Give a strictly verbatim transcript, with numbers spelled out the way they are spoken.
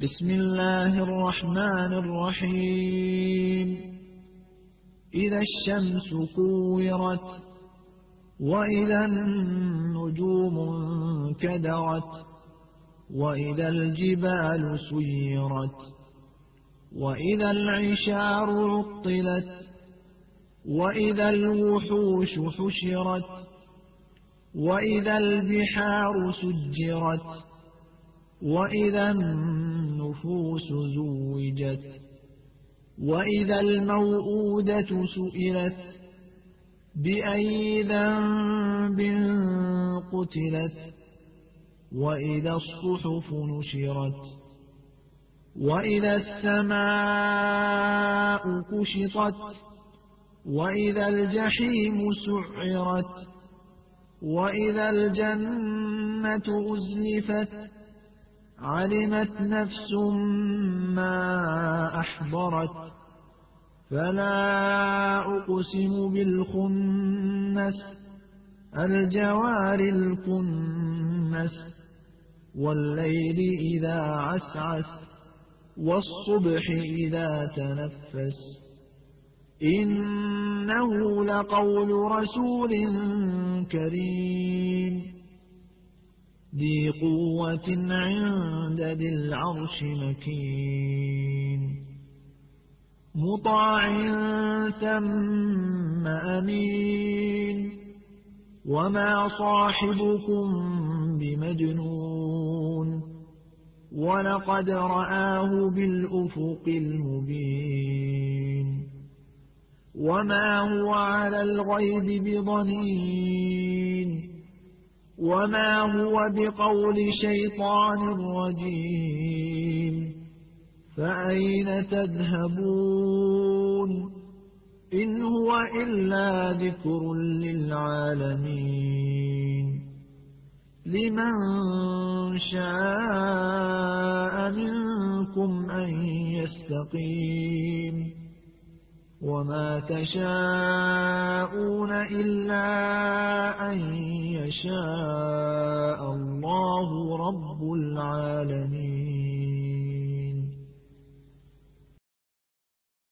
بسم الله الرحمن الرحيم إذا الشمس كورت وإذا النجوم انكدرت وإذا الجبال سيرت وإذا العشار عطلت وإذا الوحوش حشرت وإذا البحار سجرت وإذا النفوس زوجت وإذا الموءودة سئلت بأي ذنب قتلت وإذا الصحف نشرت وإذا السماء كشطت وإذا الجحيم سعرت وإذا الجنة أزلفت علمت نفس ما أحضرت فلا أقسم بالخنس الجوار الكنس والليل إذا عسعس والصبح إذا تنفس إنه لقول رسول كريم ذي قوة عند ذي العرش مكين مطاع ثم أمين وما صاحبكم بمجنون ولقد رآه بالأفق المبين وما هو على الغيب بضنين وما هو بقول شيطان رجيم فأين تذهبون إن هو إلا ذكر للعالمين لمن شاء منكم أن يستقيم وما تشاءون إلا أن يشاء الله رب العالمين.